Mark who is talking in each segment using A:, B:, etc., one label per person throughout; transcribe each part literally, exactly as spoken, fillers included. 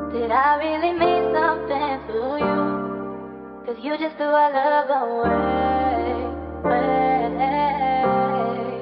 A: Did I really mean something to you? Cause you just threw our love away, way.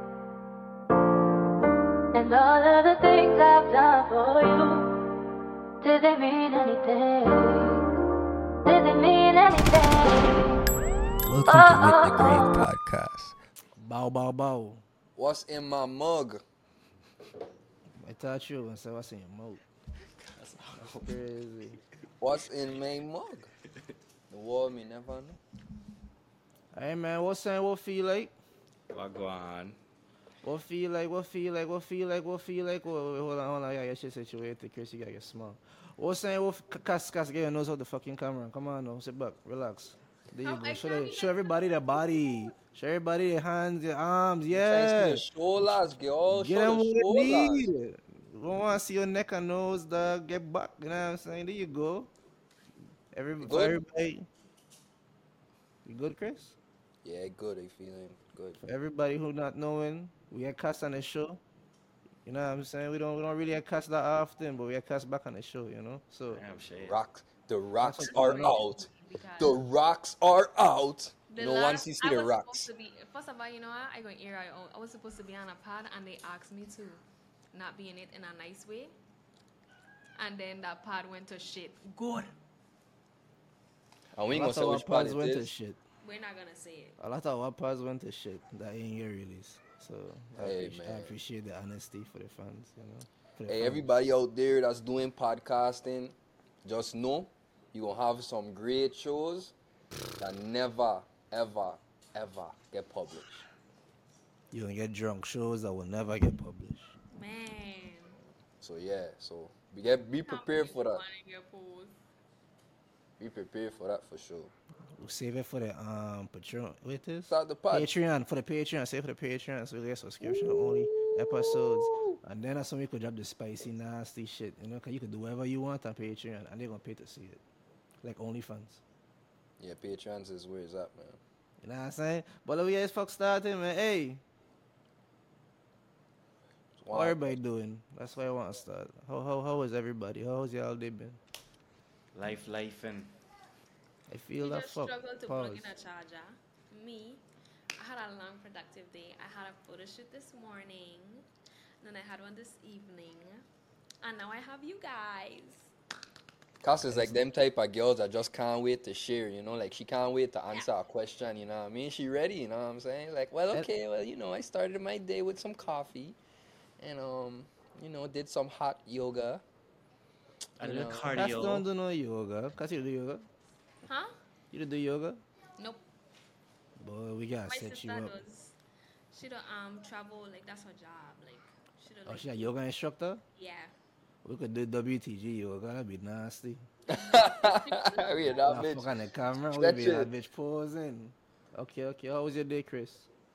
A: And all of the things I've done for you, did they mean anything? Did they mean anything?
B: Welcome
A: Oh,
B: to With the
A: oh,
B: Grave
A: oh.
B: Podcast.
C: Bow, bow, bow.
D: What's in my mug?
C: I thought you were going to say what's in your mouth. That's crazy.
D: What's in my mug? The world me never know.
C: Hey, man, what's saying what feel like?
E: Wagwan.
C: What feel like, what feel like, what feel like, what feel like? Wait, wait, hold on, hold on. I got your shit situated, Chris. You got to get small. What's saying what Cass, Cass, get your nose out the fucking camera. Come on now, sit back, relax. There you
F: Oh,
C: go.
F: I
C: Show,
F: can't
C: the,
F: be
C: show
F: like-
C: everybody the body. Show everybody the hands, the arms.
D: Thanks
C: Yeah.
D: to the shoulders, girl.
C: Get
D: Show
C: them
D: the
C: what they
D: shoulders.
C: need. We don't want to see your neck and nose, dog. Get back. You know what I'm saying? There you go. Every,
D: You
C: for
D: good?
C: everybody. You good, Chris?
D: Yeah, good. I feeling good.
C: For everybody who not knowing, we had cast on the show. You know what I'm saying? We don't we don't really have cast that often, but we have cast back on the show, you know? So
E: Damn shit.
D: Rocks. The rocks
C: what's
D: are
C: going on.
D: out.
F: Because
D: The rocks are out.
F: the
D: No
F: last,
D: one sees
F: I
D: the
F: was
D: rocks.
F: supposed to be, first of all, you know what? I go in here. I, I was supposed to be on a pod, and they asked me to not be in it in a nice way. And then that pod went to shit. Good.
D: And we ain't
C: a
D: gonna
C: lot
D: say
C: of our
D: which part
C: pods
D: it
C: went to
D: is.
C: shit.
F: We're not gonna say it.
C: A lot of our pods went to shit that ain't your release. So I,
D: Hey,
C: appreciate, I
D: man.
C: appreciate the honesty for the fans, you know? For the
D: Hey,
C: fans.
D: everybody out there that's doing podcasting, just know you gonna have some great shows that never, ever, ever get published.
C: You gonna get drunk shows that will never get published.
F: Man.
D: So yeah, so be get be prepared for that. Be prepared for that for sure.
C: We'll save it for the um Patreon. Wait, this
D: Start the pod.
C: Patreon for the Patreon. Save for the Patreon. So we get subscription only episodes, and then that's when we could drop the spicy, nasty shit. You know, cause you could do whatever you want on Patreon, and they're gonna pay to see it, like OnlyFans.
D: Yeah, Patreons is where it's at, man.
C: You know what I'm saying? But we guys fuck starting, man. Hey, how
D: Wow.
C: everybody doing? That's why I want to start. How how how is everybody? How's y'all day been?
E: Life, life, and
C: I feel
F: You
C: that
F: just
C: fuck.
F: struggled to
C: Pause.
F: plug in a charger. Me, I had a long productive day. I had a photo shoot this morning, then I had one this evening, and now I have you guys.
D: Cass is like them type of girls that just can't wait to share, you know, like she can't wait to answer a question, you know what I mean? She ready, you know what I'm saying? Like, well,
C: And-
D: okay, well, you know, I started my day with some coffee and, um, you know, did some hot yoga.
E: a
D: You
E: little
D: know.
C: Cass don't
E: cardio.
C: do no yoga. Cass, you do yoga?
F: Huh?
C: You do yoga?
F: Nope.
C: Boy, we gotta
F: My
C: set you
F: sister
C: up.
F: does. She don't um travel, like that's her job. Like she don't
C: Oh,
F: like
C: she a yoga instructor?
F: yeah.
C: We could do W T G yoga. That'd be nasty.
D: we are that
C: Nah,
D: bitch.
C: fuck on the camera. We
D: Stretch
C: be that
D: it.
C: bitch posing. Okay, okay. How was your day, Chris?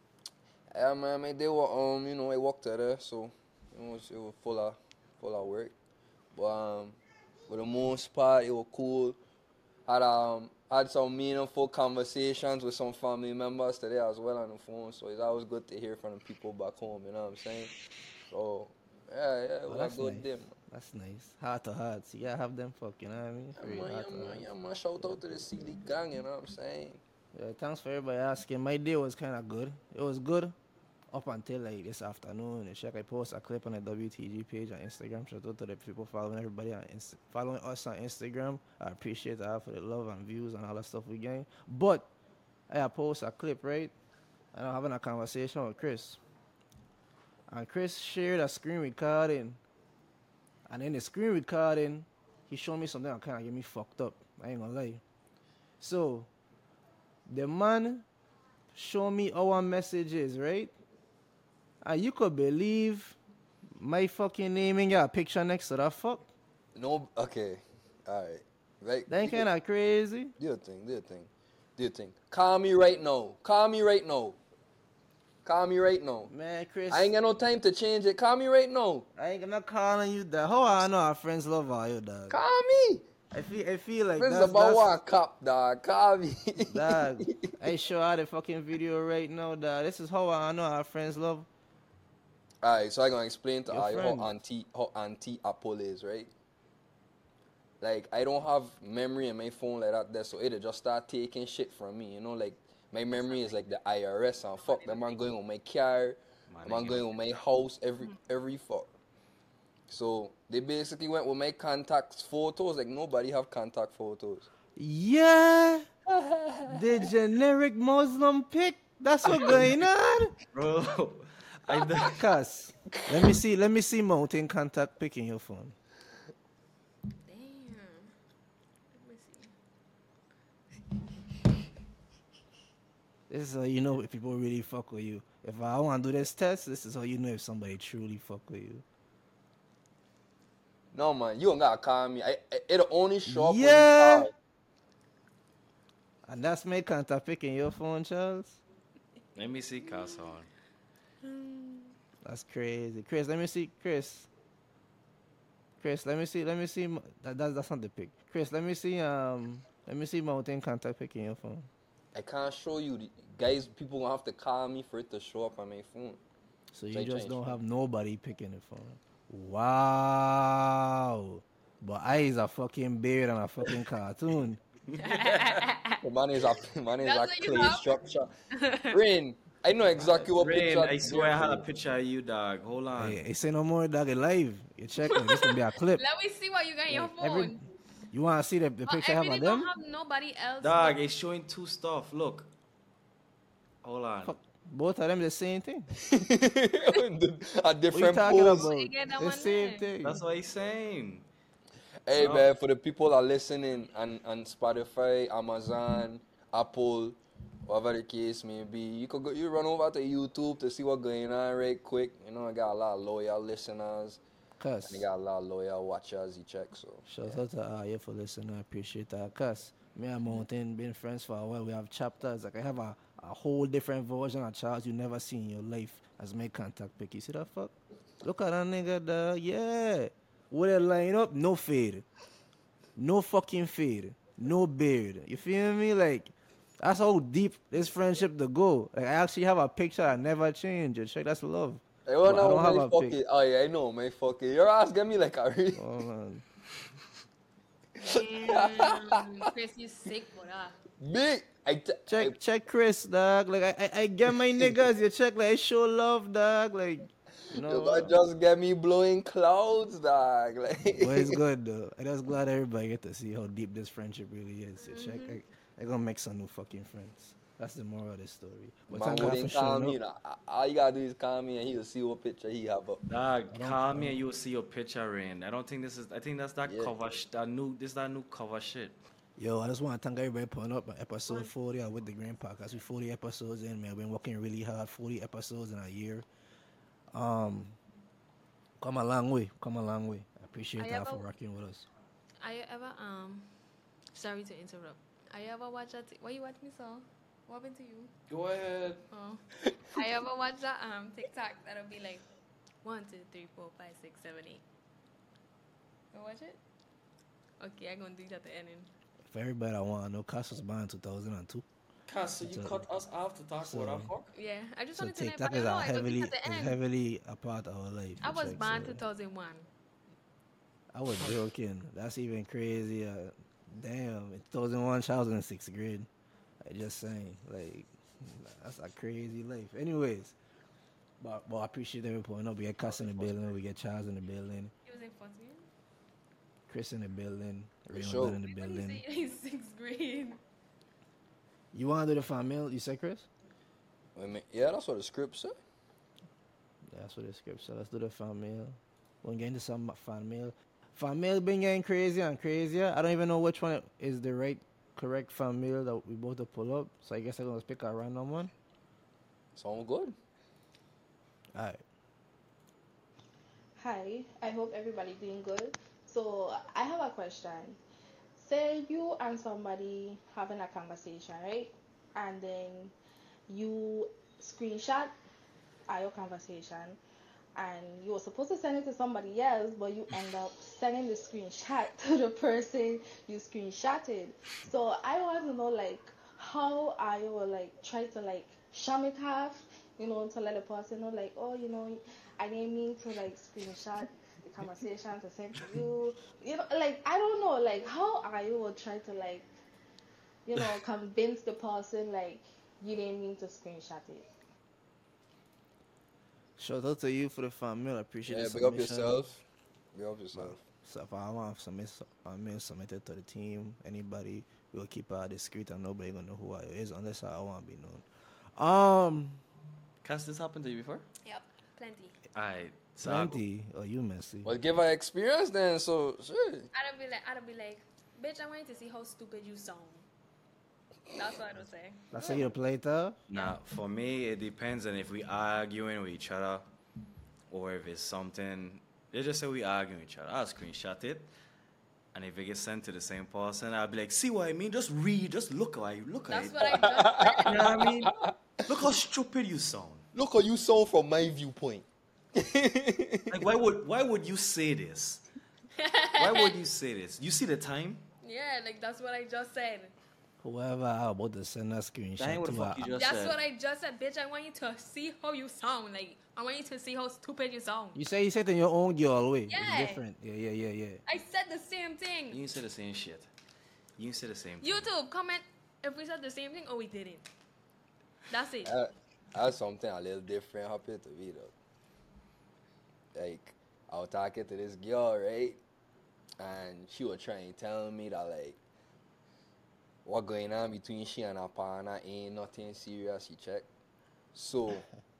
D: Yeah, man, my day was, um, you know, I worked at there, so it was, it was full of, full of work. But, um, for the most part, it was cool. Had, um, had some meaningful conversations with some family members today as well on the phone, so it's always good to hear from the people back home, you know what I'm saying? So, yeah, yeah, it
C: Oh,
D: was
C: that's
D: a good
C: nice.
D: day, man.
C: That's nice. Heart to heart. So you gotta have them fuck, you know what I mean?
D: Yeah,
C: Real
D: man,
C: heart
D: yeah,
C: to
D: man,
C: heart.
D: yeah, man, shout out to the C D gang, you know what I'm saying?
C: Yeah, thanks for everybody asking. My day was kind of good. It was good up until like this afternoon. And check, I post a clip on the W T G page on Instagram. Shout out to the people following everybody on Inst- following us on Instagram. I appreciate that for the love and views and all that stuff we gain. But I post a clip, right? And I'm having a conversation with Chris. And Chris shared a screen recording. And in the screen recording, he showed me something that kind of get me fucked up. I ain't gonna lie. So, the man showed me our messages, right? And you could believe my fucking name ain't got a picture next to that fuck.
D: No, okay, alright. Right,
C: That ain't kind of crazy.
D: do your thing, do your thing, do your thing. Call me right now, call me right now. Call me right now.
C: Man, Chris,
D: I ain't got no time to change it. Call me right now.
C: I ain't gonna calling you that. How I know our friends love all you, dog?
D: Call me.
C: I feel, I feel like
D: This is
C: that's,
D: about
C: that's
D: one cop, dog. Call me.
C: dog. I show out the fucking video right now, dog. This is how I know our friends love.
D: Alright, so I'm gonna explain to
C: Your
D: all you
C: friend.
D: how anti how anti Apple is, right? like I don't have memory in my phone like that there, so it'll just start taking shit from me, you know, like my memory is like the I R S and fuck that man going on my car,
E: Man,
D: man
E: you
D: going on my house, every every fuck. So they basically went with my contacts photos, like nobody have contact photos.
C: Yeah, the generic Muslim pic. That's what going on.
E: bro. I d-
C: Cuz, let me see. Let me see mountain contact pic in your phone.
F: Damn. Let me see.
C: This is how you know if people really fuck with you. If I want to do this test, this is how you know if somebody truly fuck with you.
D: No man, you don't gotta call me. I, I it'll only show up when you
C: Yeah.
D: call.
C: And that's my contact pic in your phone, Charles.
E: Let me see Carson.
C: That's crazy. Chris, let me see. Chris. Chris, let me see. Let me see. mo- That, that's that's not the pic. Chris, let me see. Um, let me see mountain contact pic in your phone.
D: I can't show you. The, guys, people gonna have to call me for it to show up on my phone.
C: So
D: So
C: you
D: I
C: just
D: change
C: don't
D: phone.
C: have nobody picking the phone. Wow. But I is a fucking beard and a fucking cartoon.
D: The man is a man is
F: That's
D: a
F: what you
D: clay
F: have?
D: structure. Rain, I know exactly what
E: Rain,
D: picture.
E: I swear I had a
D: there for you.
E: picture of you, dog. Hold on.
C: Hey, hey, say no more, dog. It live. You check me. This gonna be a clip.
F: Let me see what you got in your
C: Like,
F: phone.
C: every, you wanna see the, the
F: But
C: picture I
F: I
C: have
F: really
C: of
F: don't
C: them?
F: have nobody else.
E: Dog,
F: but-
E: it's showing two stuff. Look. Hold on.
C: Fuck, both of them the same thing.
D: A
C: What you
D: different
C: talking
D: pose.
C: about?
F: You get that
C: The
F: one
C: same
F: there.
C: thing.
E: That's what he's saying.
D: Hey
E: So-
D: man, for the people that are listening on, on Spotify, Amazon, Apple, whatever the case may be, you could go, you run over to YouTube to see what's going on right quick. You know, I got a lot of loyal listeners
C: Cuss.
D: and I got a lot of loyal watchers. You check so.
C: Shout out to Aya for listening. I appreciate that. Cause me and Mountain been friends for a while. We have chapters. Like I have a, a whole different version of Charles you never seen in your life as my contact pic. You see that fuck? Look at that nigga, dog. Yeah. With it line up, no fade. No fucking fade. No beard. You feel me? Like that's how deep this friendship to go. Like I actually have a picture that never changed. You check, that's love.
D: I
C: But
D: wanna
C: I
D: know
C: don't have
D: my
C: a
D: fucking.
C: pic.
D: Oh yeah, I know my fucking. Your ass get me like a real.
C: Oh man.
F: Damn, Chris, you sick for that.
D: Big. I t-
C: Check, check Chris, dog. Like I, I, I get my niggas. You check, like I show love, dog. Like, you
D: I,
C: know.
D: I just get me blowing clouds, dog. Like.
C: But it's good though. I'm just glad everybody get to see how deep this friendship really is. You check, I, I gonna make some new fucking friends. That's the moral of the story. But
D: Man
C: thank God for
D: wouldn't call
C: showing
D: me.
C: up.
D: You know. All you gotta do is call me and he'll see what picture he have up.
E: Dog,
C: don't-
E: call me and you will see your picture in. I don't think this is. I think that's that
D: Yeah.
E: cover. Sh- that new. This that new cover shit.
C: Yo, I just want to thank everybody for putting up on episode forty of with the Green Podcast. We forty episodes in, man. I've been working really hard. forty episodes in a year. Um, come a long way. Come a long way. I appreciate
F: I
C: that
F: ever-
C: for rocking with us.
F: I ever um, sorry to interrupt. I ever watch that? Why you watch me so? What happened to you?
E: Go ahead.
F: Oh, I ever watch that um TikTok that'll be like one, two, three, four, five, six, seven, eight. You watch it? Okay, I'm gonna do that at the ending.
C: For everybody that want to know, Cass was born in two thousand two.
E: Cause so you
C: So-
E: cut us off to talk
C: so-
E: about that fuck.
F: Yeah, I just
C: So
F: wanted to know.
C: TikTok
F: But
C: is
F: no,
C: a
F: I don't
C: heavily,
F: think at the
C: is
F: end.
C: heavily a part of our life.
F: I
C: you
F: was
C: check,
F: born
C: so-
F: two thousand one.
C: I was joking. That's even crazy. Uh, damn, in two thousand one, I was in sixth grade. I just saying, like, that's a crazy life. Anyways, but, but I appreciate everyone pulling up. We get Cass in the building. We get Charles in the building.
F: He was in fourth grade.
C: Chris in the building. Raymond
D: sure.
C: in the
F: When you
C: building.
F: say he's sixth grade.
C: You want to do the fan mail? You said, Chris?
D: Wait a minute. Yeah, that's what the script said.
C: Yeah, that's what the script said. Let's do the fan mail. We'll get into some fan mail. Fan mail been getting crazier and crazier. I don't even know which one is the right, correct fan mail that we both to pull up. So I guess I'm going to pick a random one.
D: Sound good.
C: All right.
B: Hi, I hope everybody doing good. So I have a question. Say you and somebody having a conversation, right? And then you screenshot our conversation and you were supposed to send it to somebody else, but you end up sending the screenshot to the person you screenshotted. So I want to know like how I will like try to like sham it off, you know, to let the person know like, oh, you know, I didn't mean to like screenshot conversation to send to you. You know, like I don't know, like how are you will try to like, you know, convince the person like you didn't mean to screenshot it.
C: Shout out to you for the fan mail. I appreciate
D: Yeah,
C: the
D: big up
C: submission.
D: yourself. Big up yourself.
C: So if I want to submit a mail submitted to the team, anybody, we'll keep it discreet and nobody gonna know who I is unless I want to be known. Um,
E: Has this happened to you before?
F: Yep, plenty.
E: Alright. So I go-
C: plenty. Oh, you messy.
D: Well, give her experience then. So shit.
F: I'd be like, I'd be like, bitch, I want you to see how stupid you sound. That's what I would say.
C: That's how you play it up?
E: Now, for me, it depends on if we arguing with each other or if it's something. They just say we arguing with each other. I'll screenshot it. And if it gets sent to the same person, I'll be like, see what I mean? Just read, just look at it. Look at
F: That's
E: it.
F: what I just
E: You know what I mean? Look how stupid you sound.
D: Look how you saw from my viewpoint.
E: Like, why would why would you say this? Why would you say this? You see the time?
F: Yeah, like that's what I just said.
C: Whoever I about to send that screenshot
E: That ain't what the
C: to,
E: fuck
C: I-
E: you just
F: That's
E: said.
F: what I just said, bitch. I want you to see how you sound. Like I want you to see how stupid you sound.
C: you say you said it in your own girl way.
F: Yeah.
C: It's different. Yeah, yeah, yeah, yeah.
F: I said the same
E: You
F: thing.
E: didn't say the same shit. You didn't say the same thing.
F: YouTube, comment if we said the same thing or we didn't. That's it.
D: Uh, That's something a little different happened to me though. Like, I was talking to this girl, right? And she was trying to tell me that like what going on between she and her partner ain't nothing serious, she check. So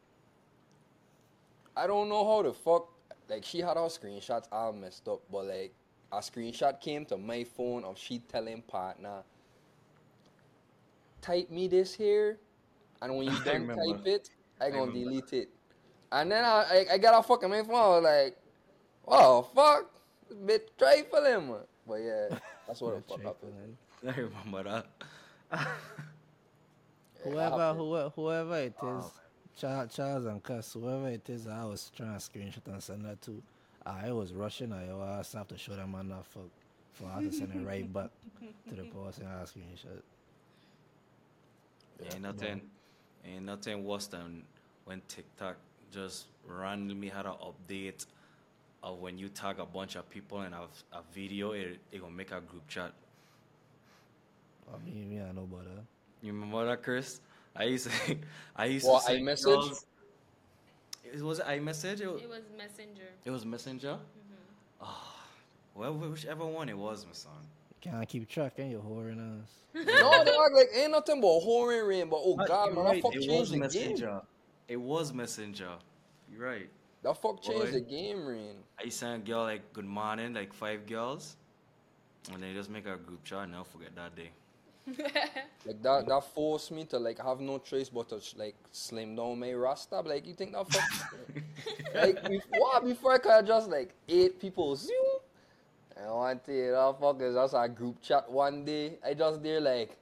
D: I don't know how the fuck like she had her screenshots all messed up, but like a screenshot came to my phone of she telling partner, type me this here, and when you
E: I
D: done
E: remember.
D: type it, I
E: I
D: gonna
E: remember.
D: delete it. And then I, I, I got a fucking my phone, I was like, oh fuck, this bit trifling, man. But yeah, that's what the fuck happened.
E: I remember that.
D: Yeah, it
C: Whoever,
D: happened.
C: whoever, whoever it is,
E: Wow.
C: Charles, Charles and Cass, whoever it is, I was trying to screenshot and send that to. I was rushing. I was have to show them enough for for her to send it right back to the person I screenshot.
E: Ain't nothing, ain't nothing worse than when TikTok just randomly had an update of when you tag a bunch of people in a, a video, it, it gonna make a group chat.
C: I mean, me, I know about that.
E: You remember that, Chris? I used to, I used
D: What,
E: to say
D: iMessage?
E: girls- It was it iMessage. It was,
F: It was Messenger.
E: it was Messenger. Oh, well, whichever one it was, my son.
C: You can't keep track, and you're whoring ass.
D: No, dog, like ain't nothing but whoring rain, but oh
E: But
D: god,
E: you're
D: man,
E: right,
D: that fuck
E: it
D: changed
E: was
D: the game.
E: Messenger. It was Messenger. You're right.
D: That fuck changed
E: Boy.
D: the game, rain.
E: I sent a girl like good morning, like five girls, and they just make a group chat and I'll forget that day.
D: Like that, that forced me to like have no choice but to like slim down my rasta. Like you think that fuck, like before, before I could have just like eight people zoom. And one day that fuck is just a group chat one day. I just there like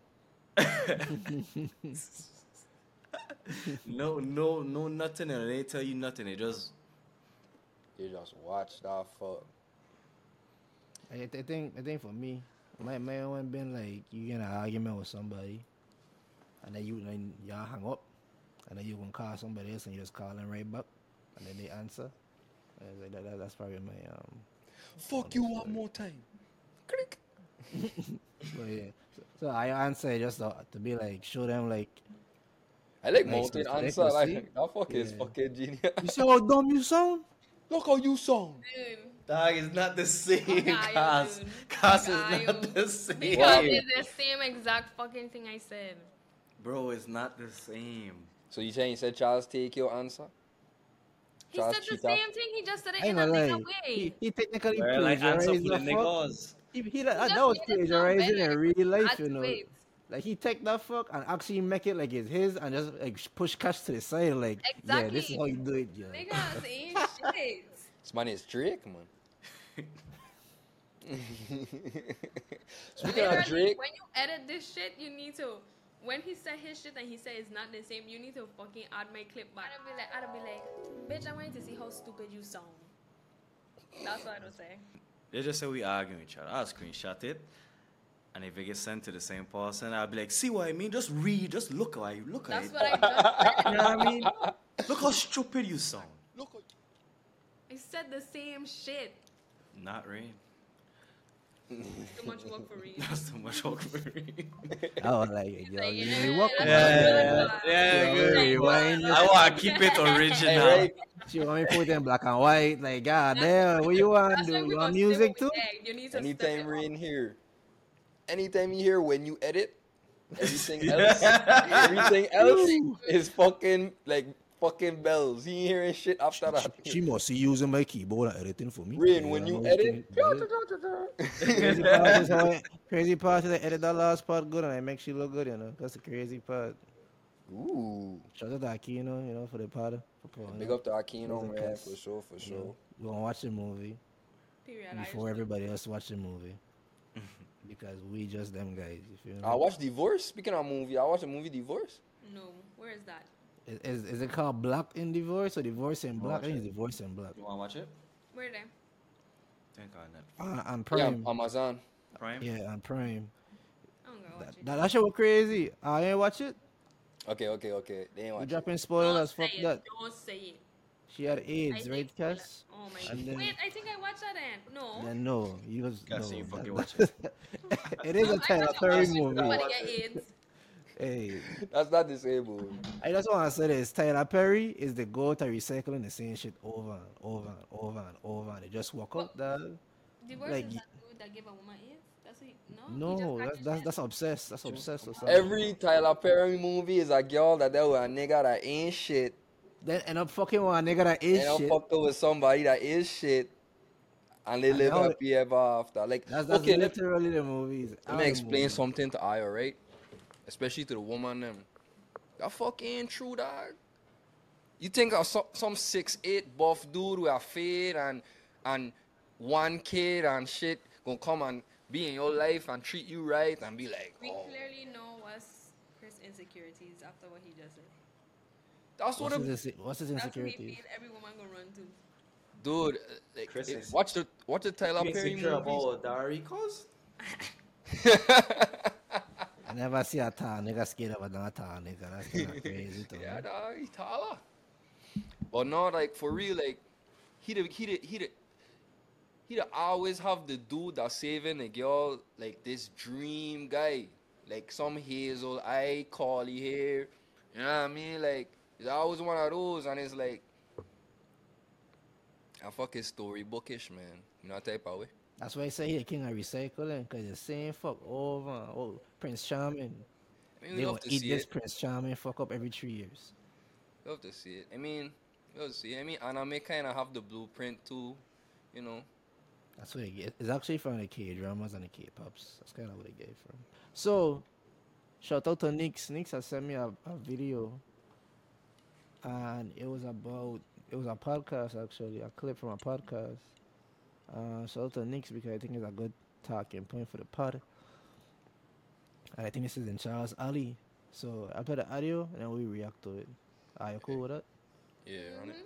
E: No, no, no, nothing, and they tell you nothing. They just
D: you just watch that fuck.
C: I, I think, I think for me, my my one been like you get in an argument with somebody, and then you then y'all hang up, and then you can call somebody else and you just call them right back, and then they answer. And it's like that, that, that's probably my um.
D: Fuck you one more time. Click.
C: But yeah, so, so I answer just to, to be like show them like
D: I like
C: Like,
D: mountain
C: so they
D: answer.
C: can
D: Like
C: see?
D: that fuck is
C: Yeah.
D: fucking genius.
C: you see how dumb you sound.
D: Look how you sound.
F: Dude,
E: dog is not the same.
F: Fuck
E: Cause,
F: you, dude.
E: cause
F: Fuck
E: is not
F: you.
E: the same.
F: because it's the same exact fucking thing I said.
E: Bro, it's not the same.
D: So you saying you said Charles take your answer?
F: He
D: Charles
F: said the
D: cheat off?
F: same thing. He just said it
C: I ain't
F: in a
C: gonna
F: bigger
C: lie.
F: way.
C: He, he technically
E: Well, like answer
C: plagiarized
E: for the
C: the fuck.
E: niggas.
C: He, he, that,
F: just
C: that was
F: made it sound
C: plagiarizing in
F: better.
C: real life,
F: That's
C: you know.
F: it.
C: Like he take that fuck and actually make it like it's his and just like push cash to the side, like yeah, this is
F: Exactly.
C: how you do it, yeah.
F: Niggas ain't shit.
D: This man is Drake, man. Speaking of
F: Literally,
D: Drake,
F: when you edit this shit, you need to. When he said his shit and he said it's not the same, you need to fucking add my clip back. I'd be like, I'd be like, bitch, I want you to see how stupid you sound. That's what I would say.
E: They just say we arguing with each other. I'll screenshot it. And if it gets sent to the same person, I'll be like, see what I mean? Just read, just look at it. Look at
F: That's
E: it.
F: what I just said.
E: You know what I mean? Look how stupid you sound.
D: look how
F: I said the same shit.
E: Not rain.
F: Too much work for Reed.
E: That's too much work for me.
C: I was like, yo,
F: Like,
C: you
F: yeah,
C: need to walk.
F: that's
E: Yeah,
F: good.
E: yeah,
C: Yeah,
E: good.
C: rewind
E: I want to keep it original.
D: Hey, right?
C: She want me put it in black and white. Like, god damn, what you want
F: That's
C: to
F: why
C: do?
F: we
C: You want
F: gonna stay
C: music
F: what
C: too?
F: we said. You need to step
D: Anytime
F: it
D: we're
F: up.
D: in here, anytime you hear when you edit, everything else, everything else is fucking like fucking bells. You ain't hearing shit after that.
C: She must be using my keyboard and editing for me.
D: Rain,
C: Yeah,
D: when
C: I
D: you
C: know
D: edit,
C: crazy part is how I, crazy part is I edit that last part good and I make she look good, you know. That's the crazy part.
D: ooh,
C: Shout out to Aquino, you know, for the part. For pulling
D: big
C: up.
D: up to Aquino,
C: Amazing
D: man,
C: cast.
D: for sure, for
C: You
D: sure.
C: know, we gonna watch the movie
F: Period.
C: before everybody else watch the movie. Because we just them guys, you feel me?
D: I watched Divorce. Speaking of movie, I watched the movie Divorce.
F: No, where is that?
C: Is, is, is it called Black in Divorce or Divorce in Black? I
E: watch
C: think
E: it.
C: it's Divorce in Black.
E: You want to watch it?
F: Where there?
E: Think on Netflix.
C: On, on
D: Yeah,
C: Prime.
D: Amazon.
E: Prime?
C: Yeah, on Prime.
F: I'm gonna
C: That,
F: watch it.
C: that, that shit was crazy. I ain't watch it.
D: Okay, okay, okay. They ain't
C: We
D: watch it.
C: dropping
F: Don't
C: spoilers.
F: say
C: Fuck
F: it.
C: that.
F: Don't say it.
C: She had
F: I
C: AIDS,
F: think
C: right,
F: spoiler-
C: Cass?
F: Oh my
C: And
F: god.
C: then-
F: Wait, I think I watched that then. No.
C: Then no, you was no.
E: Cass, you fucking
C: that-
E: watch
C: it is
F: No,
C: a
F: I
C: Tyler
F: wasn't
C: Perry
F: watching
C: movie.
F: somebody get AIDS.
C: Hey,
D: That's not disabled.
C: I just want to say this: Tyler Perry is the goat at recycling the same shit over and over and over and over, and they just walk out. Dog.
F: Divorce
C: Like,
F: is
C: y-
F: that dude that gave a woman AIDS? That's what you, no? He just
C: No, that's
F: packaged
C: that's
F: it.
C: that's obsessed. That's obsessed or something.
D: Every Tyler Perry movie is a girl that dealt with a nigga that ain't shit.
C: Then end up fucking with a nigga that is
D: And I'm
C: shit.
D: fucking with somebody that is shit. And they
C: And
D: live
C: now
D: happy ever after. Like,
C: That's that's
D: okay, let,
C: literally the movies.
D: let
C: All
D: me
C: the
D: explain
C: movies.
D: something to I, alright? Especially to the woman them. That fucking true, dog. You think of some, some six eight buff dude with a fade and and one kid and shit gonna come and be in your life and treat you right and be like,
F: We
D: oh,
F: clearly know what's Chris' insecurities after what he just said.
D: that's what
C: What's
D: I'm,
C: his, inse- what's his
F: That's what he
C: insecurities?
F: feels every woman gonna run to.
D: dude. uh, Like,
E: Chris
D: it-
E: is-
D: watch the watch the Tyler
E: You
D: Perry
E: insecure
D: movies.
E: about Dariko's?
C: I never see a tall nigga scared of another tall nigga. That's kind of crazy to me.
D: Yeah, dog, he taller. But no, like for real, like he the he the he the he the always have the dude that saving the girl, like this dream guy, like some hazel eye, curly hair. You know what I mean? Like he's always one of those, and it's like a fucking storybookish, man. You know that type of way.
C: That's why I say he the king of recycling, because the same fuck over and over. Prince Charming.
D: I mean, we
C: They
D: love
C: gonna
D: to
C: eat
D: see
C: this
D: it.
C: Prince Charming fuck up every three years.
D: We love to see it. I mean, we love to see it. I mean, anime kind of have the blueprint too, you know.
C: That's what they get. It's actually from the K dramas and the K pops. That's kind of what they get it from. So, shout out to Nix. Nix has sent me a, a video, and it was about it was a podcast actually, a clip from a podcast. Uh, shout out to Nix because I think it's a good talking point for the pod. And I think this is in Charles Ali. So I'll play the audio and then we react to it. Are you cool with that?
D: Yeah, run it.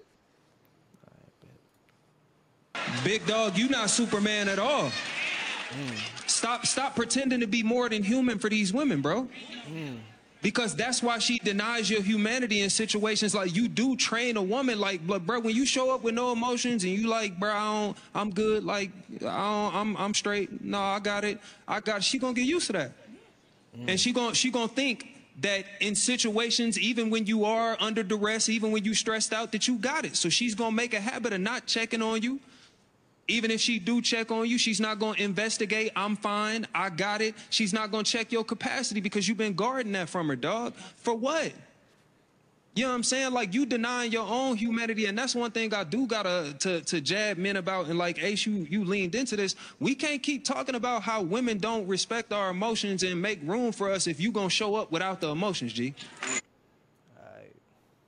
G: Big dog, you not Superman at all. Stop stop pretending to be more than human for these women, bro. Because that's why she denies your humanity in situations like you do train a woman like, but bro, when you show up with no emotions and you like, bro, I don't, I'm good, like, I don't, I'm I'm straight. No, I got it. I got it. She gonna get used to that. And she gonna she gonna think that in situations, even when you are under duress, even when you stressed out, that you got it. So she's gonna make a habit of not checking on you. Even if she do check on you, she's not going to investigate. I'm fine. I got it. She's not going to check your capacity because you've been guarding that from her, dog. For what? You know what I'm saying? Like, you denying your own humanity. And that's one thing I do got to to to jab men about. And like, Ace, you, you leaned into this. We can't keep talking about how women don't respect our emotions and make room for us if you going to show up without the emotions, G.
C: Alright.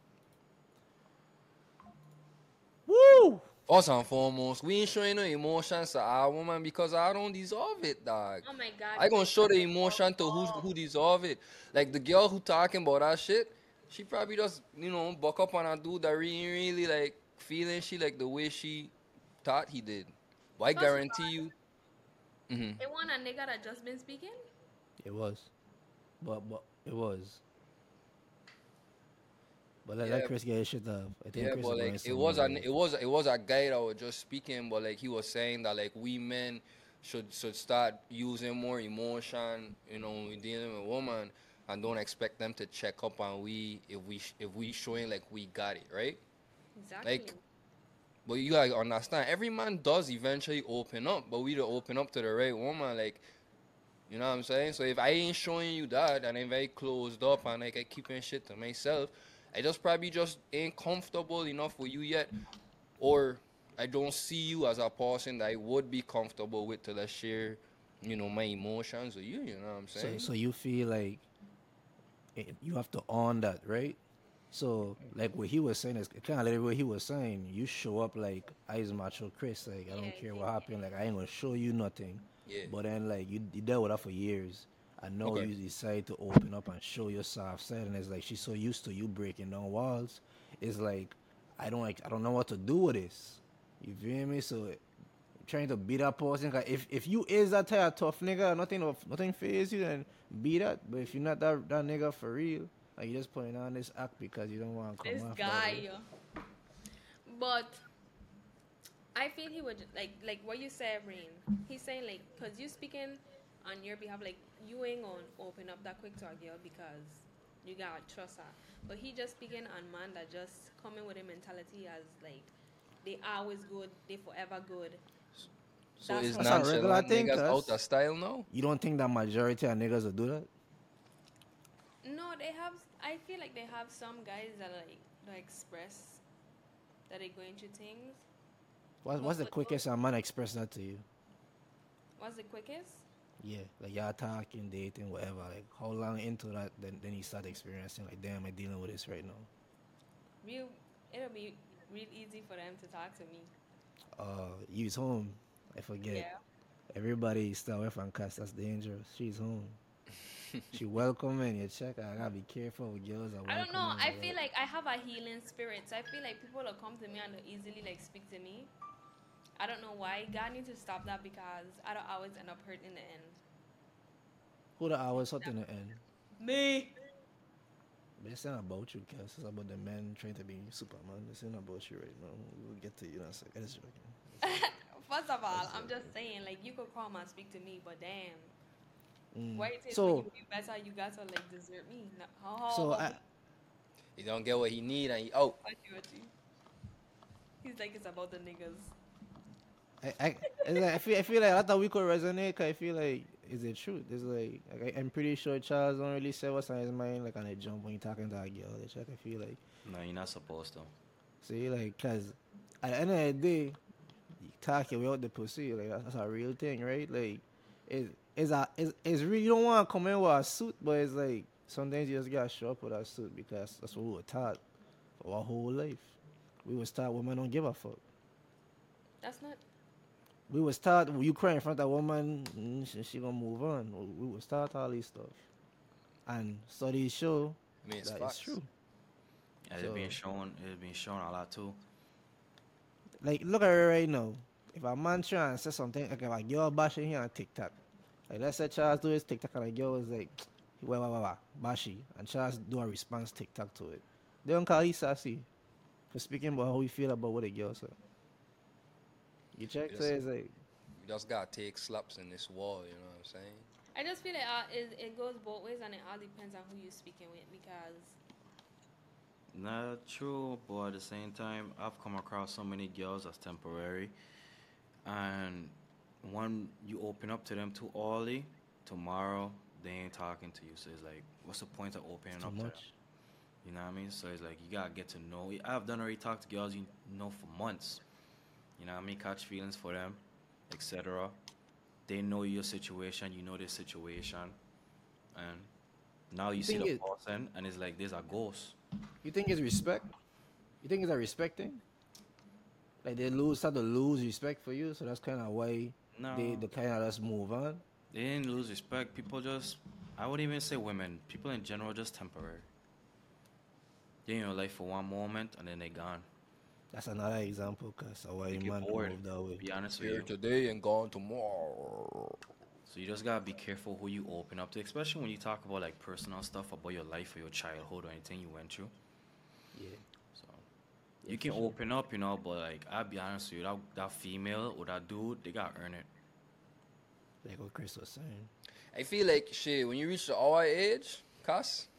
C: Woo!
D: First and foremost, we ain't showing no emotions to our woman because I don't deserve it, dog.
F: Oh my god.
D: I gonna show the emotion to who who deserve it. Like the girl who talking about that shit, she probably just, you know, buck up on a dude that really, really like feeling she like the way she thought he did. But I
F: First of
D: guarantee
F: all-
D: you. Mm-hmm.
F: It wasn't a nigga that just been speaking?
C: It was. But but it was. But let,
D: Yeah.
C: let Chris get his shit up. I think
D: Yeah,
C: Chris
D: but
C: is going
D: like it
C: somewhere
D: was an
C: with
D: it was it was a guy that was just speaking, but like he was saying that like we men should should start using more emotion, you know, when we dealing with women, and don't expect them to check up on we if we sh- if we showing like we got it right.
F: Exactly.
D: Like, but you gotta understand, every man does eventually open up, but we to open up to the right woman, like. You know what I'm saying? So if I ain't showing you that and I'm very closed up and like I keeping shit to myself, I just probably just ain't comfortable enough with you yet, or I don't see you as a person that I would be comfortable with to like share, you know, my emotions with you. You know what I'm
C: so
D: saying?
C: so you feel like it, you have to own that, right? So like what he was saying is kind of like what he was saying. You show up like I's macho Chris. Like I
F: Yeah,
C: don't care
F: yeah,
C: what happened. Like I ain't gonna show you nothing.
D: Yeah.
C: But then like you, you dealt with her for years. And now
D: Okay.
C: you decide to open up and show your soft side, and it's like she's so used to you breaking down walls. It's like I don't like I don't know what to do with this. You feel me? So trying to beat that person. 'Cause if if you is that type of tough nigga, nothing of nothing phase you, then be that. But if you're not that that nigga for real, like you just putting on this act because you don't want to come
F: This
C: off that way.
F: guy. But I feel he would like like what you said, Rain. He's saying like, cause you speaking on your behalf, like you ain't gonna open up that quick to a girl because you gotta trust her. But he just speaking on man that just coming with a mentality as like they always good, they forever good.
D: So
F: That's
D: is
F: what-
C: That's a regular
D: nonchalant
C: thing,
D: niggas out
C: cuz.
D: of style now?
C: You don't think that majority of niggas will do that?
F: No, they have. I feel like they have some guys that like that express that they going through things.
C: What, what's the
F: But-
C: quickest a man express that to you?
F: What's the quickest?
C: Yeah, like y'all talking, dating, whatever. Like how long into that, then then you start experiencing like, damn, I'm dealing with this right now.
F: Real, it'll be real easy for them to talk to me.
C: Uh, you's home. I forget.
F: Yeah.
C: Everybody stay away from Cass. That's dangerous. She's home. She welcoming you. Check. I gotta be careful with girls. That
F: I don't know.
C: welcoming
F: I
C: and
F: feel
C: all.
F: like I have a healing spirit. So I feel like people will come to me and they'll easily like speak to me. I don't know why. God needs to stop that because I don't always end up hurt in the end.
C: Who the hours up in the end?
F: Me.
C: But it's not about you, Cass. It's about the men trying to be Superman. It's not about you right now. We'll get to you in a second. It's joking.
F: First of all, I'm just saying, like, you could come and speak to me, but damn.
C: Mm.
F: Why it takes
C: So-
F: when you be better, you got to, like, desert me. No, how, how
C: So
F: about
C: I,
F: me?
D: He don't get what he need and he out.
F: What you, what you? He's like, it's about the niggas.
C: I, I, it's like, I feel, I feel like I thought we could resonate. 'Cause I feel like it's the truth. It's like, like I, I'm pretty sure Charles don't really say what's on his mind, like on a jump when you talking to a girl. They check. I feel like,
E: No, you're not supposed to.
C: see, like, cause at the end of the day, you talking without the pussy, like that's, that's a real thing, right? Like, it, it's a, it's, it's really you don't want to come in with a suit, but it's like sometimes you just gotta show up with a suit because that's what we were taught for our whole life. We was taught women don't give a fuck.
F: That's not.
C: We was taught you cry in front of a woman, mm, she, she gonna move on. We was taught all this stuff, and studies show
D: I mean, it's
C: that
D: facts.
C: it's true.
E: Yeah,
C: So-
E: it's being shown. It's being shown a lot too.
C: Like look at it right now. If a man try and say something, like if a girl bashing here on TikTok, like let's say Charles do his TikTok and a girl is like, wah wah wah wah, bashy, and Charles do a response TikTok to it. They don't call he sassy for speaking about how we feel about what a girl said. You check, so
D: Yes.
C: it's like.
D: You just gotta take slaps in this wall, you know what I'm saying?
F: I just feel like uh, it, it goes both ways and it all depends on who you're speaking with because
E: Not true, but at the same time, I've come across so many girls that's temporary, and when you open up to them too early, tomorrow they ain't talking to you. So it's like, what's the point of opening
C: Too
E: up to them?
C: much.
E: You know what I mean? So it's like you gotta get to know. I've done already talked to girls you know for months. You know what I mean? Catch feelings for them, et cetera. They know your situation, you know their situation, and now you see
C: think
E: the
C: it-
E: person, and it's like there's a ghost.
C: You think it's respect? You think it's a respect thing? Like they lose, start to lose respect for you, so that's kind of why
E: No,
C: they, they kind of just move on.
E: they didn't lose respect. People just, I wouldn't even say women. People in general just temporary. They in your life for one moment and then they gone.
C: That's another example, cause a white
E: They get
C: man
E: bored.
C: moved that way.
E: Be honest with
D: Here
E: you.
D: today and gone tomorrow.
E: So you just gotta be careful who you open up to, especially when you talk about like personal stuff about your life or your childhood or anything you went through.
C: Yeah.
E: So you can open up, you know, but like I'll be honest with you, that, that female or that dude, they gotta earn it.
C: Like what Chris was saying.
D: I feel like shit when you reach the our age, cuss.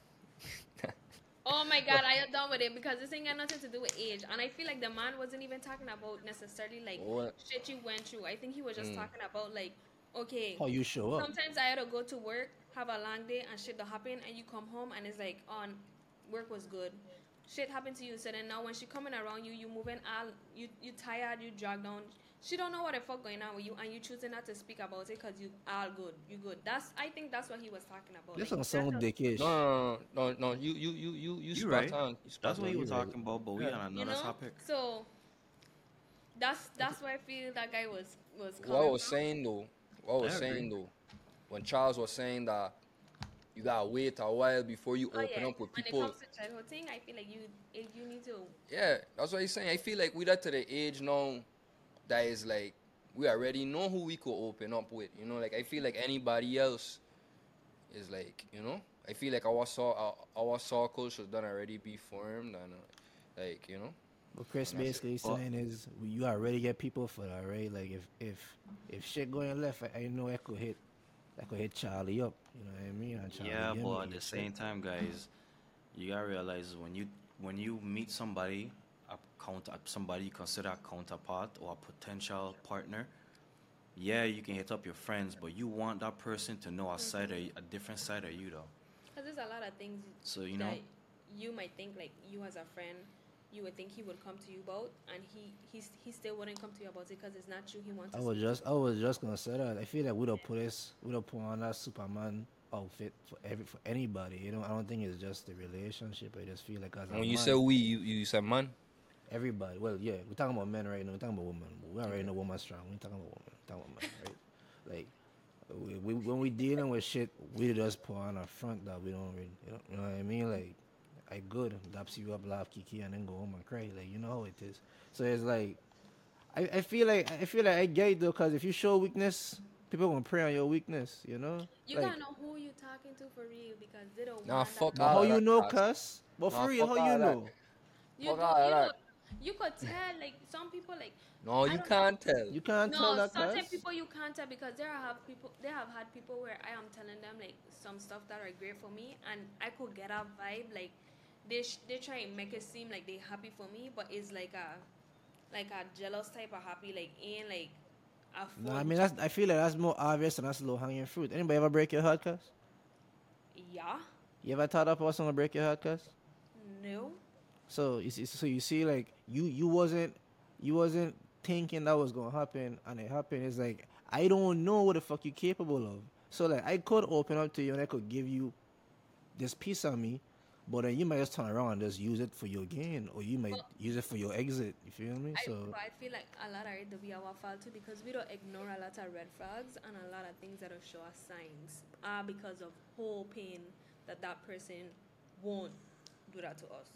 F: Oh my god, I am done with it because this ain't got nothing to do with age. And I feel like the man wasn't even talking about necessarily like
D: What?
F: shit you went through. I think he was just talking about like, okay,
C: How you show up.
F: sometimes I had to go to work, have a long day, and shit that happen, and you come home and it's like, on work was good. Shit happened to you, so then now when she coming around you, you moving all, you you tired, you dragged down. She don't know what the fuck going on with you, and you choosing not to speak about it because you all good, you good. That's I think that's what he was talking about.
C: This
F: Like,
C: don't sound
F: that's a-
C: dickish.
D: No, no, no, no, no. You, you, you, you, you
E: You
D: spot
E: right.
D: on. You spot
E: That's what
D: on.
E: he was
D: You right.
E: talking about, but we on
F: you
E: another
F: know,
E: topic.
F: so that's that's why I feel that guy was was.
D: What I
F: coming
D: was
F: from.
D: saying though, what I was
E: I agree.
D: saying though, when Charles was saying that you gotta wait a while before you
F: Oh,
D: open
F: yeah.
D: up with
F: When
D: people.
F: it comes to childhood thing, I feel like you if you need to.
D: Yeah, that's what he's saying. I feel like we are to the age now that is like we already know who we could open up with. You know, like I feel like anybody else is like, you know, I feel like our our, our circle should done already be formed and uh, like, you know.
C: What Chris
D: And that's
C: basically
E: it. Well-
C: saying is you already get people for that, right? Like if if if shit going left, I, I know I could hit I could hit Charlie up. You know what I mean? And Charlie
E: Yeah,
C: give
E: but
C: me
E: at the
C: shit.
E: same time, guys, you gotta realize when you when you meet somebody, a counter somebody you consider a counterpart or a potential partner, yeah, you can hit up your friends, but you want that person to know a side of, a different side of you, though.
F: Because there's a lot of things
E: So you
F: that
E: know,
F: you might think like you as a friend, you would think he would come to you about, and he he's, he still wouldn't come to you about it because it's not you. He wants
C: I
F: to
C: was
F: see.
C: just I was just gonna say that. I feel like we don't put this we don't put on that Superman outfit for every for anybody. You know, I don't think it's just the relationship. I just feel like as a
D: When you
C: man,
D: say we, you, you said man.
C: everybody. Well, yeah, we're talking about men right now. We're talking about women. But we already know women strong. We're talking about women. We're talking about men, right? Like, we, we, when we dealing with shit, we just put on a front that we don't really, you know, you know what I mean? Like, I good, daps you up, laugh, kiki, and then go home and cry. Like, you know how it is. So it's like, I, I feel like I feel like I get it though, cause if you show weakness, people gonna prey on your weakness. You know?
F: You
C: like,
F: gotta know who you talking to for real because they don't
D: Nah,
F: want
D: fuck
F: that.
C: but how
D: all
C: you
D: that,
C: know,
D: cuz.
C: cuz? But
D: Nah,
C: for real,
D: fuck
C: how you
D: all that.
C: know?
F: You
D: Fuck
F: don't,
D: all
F: you,
D: that.
F: know, you could tell like some people like
D: No,
F: I
D: you
F: don't
D: can't tell.
C: You can't tell
F: no
C: that,
F: certain
C: cuz.
F: people you can't tell because there have people they have had people where I am telling them like some stuff that are great for me and I could get a vibe like they sh- they try and make it seem like they happy for me but it's like a like a jealous type of happy like ain't like a
C: No, I
F: full
C: mean that's. I feel like that's more obvious and that's low hanging fruit. Anybody ever break your heart, cuz?
F: yeah
C: You ever thought that person gonna break your heart, cuz?
F: no
C: So you see, so you see, like you you wasn't you wasn't thinking that was gonna happen, and it happened. It's like I don't know what the fuck you capable of. So like I could open up to you and I could give you this piece of me, but then you might just turn around and just use it for your gain, or you might
F: Well,
C: use it for your exit. You feel me?
F: I,
C: So
F: but I feel like a lot of it will be our fault too because we don't ignore a lot of red flags and a lot of things that will show us signs are because of hoping that that person won't do that to us.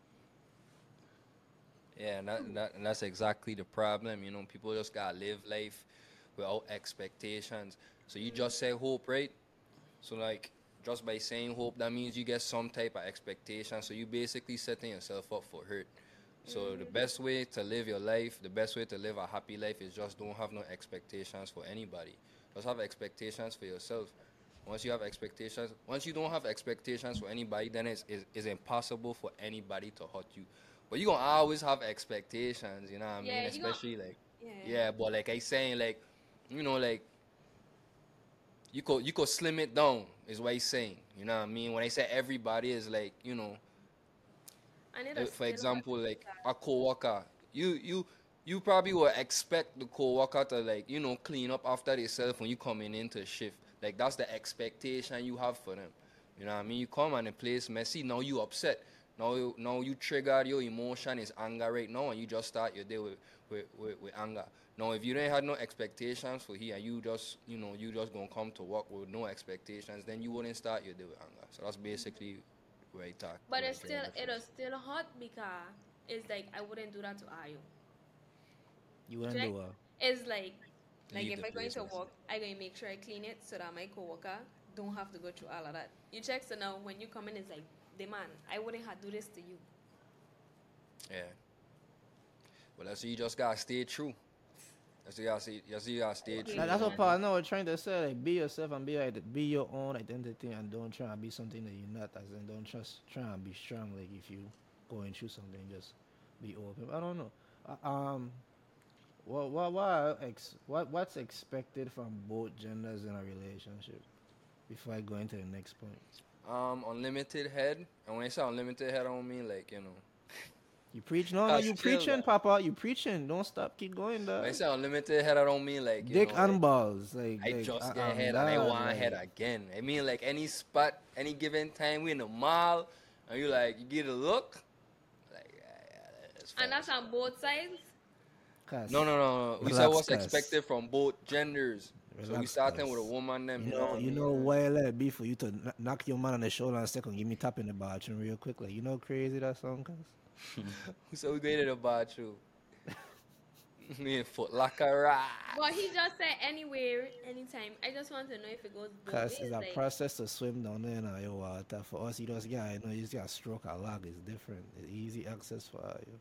D: Yeah, and, that, and, that, and that's exactly the problem. You know, people just gotta live life without expectations. So you just say hope, right? So like, just by saying hope, that means you get some type of expectation. So you basically setting yourself up for hurt. So the best way to live your life, the best way to live a happy life is just don't have no expectations for anybody. Just have expectations for yourself. Once you have expectations, once you don't have expectations for anybody, then it's, it's, it's impossible for anybody to hurt you. But you gonna always have expectations, you know what I mean?
F: Yeah, you gon-
D: Especially like,
F: Yeah.
D: yeah, but like I saying, like, you know, like, you could you could slim it down, is what he's saying. You know what I mean? When I say everybody is like, you know,
F: And it
D: uh,
F: is
D: for
F: still
D: example,
F: hard.
D: like a coworker, you you you probably would expect the coworker to like, you know, clean up after themselves when you coming into shift. Like that's the expectation you have for them. You know what I mean? You come and the place messy, now you upset. Now you now you trigger your emotion is anger right now and you just start your day with, with, with, with anger. Now if you didn't have no expectations for here, you just you know, you just gonna come to work with no expectations, then you wouldn't start your day with anger. So that's basically where I talk.
F: But
D: where
F: it's
D: I get
F: still
D: the
F: it
D: difference.
F: is still hot because it's like I wouldn't do that to Ayu.
C: you wouldn't
F: Check.
C: do well.
F: It's like like
D: Leave
F: if
D: the
F: I'm going
D: place
F: to
D: messy.
F: work, I gonna make sure I clean it so that my coworker don't have to go through all of that. You check so now when you come in it's like the man, I wouldn't have do this to you.
D: Yeah. But that's why you just gotta stay true. That's why you gotta stay, that's why you gotta stay true.
C: Like, that's what Paul now we're trying to say. Like, be yourself and be like, be your own identity, and don't try and be something that you're not. As in, don't just try and be strong. Like, if you going through something, just be open. I don't know. Uh, um, what what what ex what what's expected from both genders in a relationship? Before I go into the next point,
D: Um, unlimited head. And when I say unlimited head, I don't mean like, you know.
C: you preach. No, no,
D: That's
C: you
D: chill,
C: preaching,
D: man.
C: Papa. You preaching. Don't stop. Keep going,
D: When I
C: dog.
D: say unlimited head, I don't mean like, you
C: Dick
D: know,
C: and
D: like,
C: balls. Like,
D: I
C: like,
D: just
C: uh,
D: get
C: um,
D: head and I
C: dog,
D: want
C: like,
D: head again. I mean like any spot, any given time, we in the mall, and you like, you get a look. Like, yeah, yeah, that's fine.
F: And that's on both sides.
C: Cause
D: No, no, no, no. We said
C: Relax,
D: what's
C: cuz.
D: expected from both genders. So we
C: Relax,
D: starting with a
C: cuz.
D: woman, them.
C: You know, you know why let it be for you to kn- knock your man on the shoulder and second, give me tap in the bathroom real quick. Like, you know, how crazy that song, cuz.
D: So we going to the bathroom. Me and Foot Locker ride.
F: But he just said anywhere, anytime. I just want to know if it goes both
C: Cause
F: ways.
C: it's a
F: Like,
C: process to swim down there in your water. For us, you just got, you know, you just got stroke a log. It's different. It's easy access for you.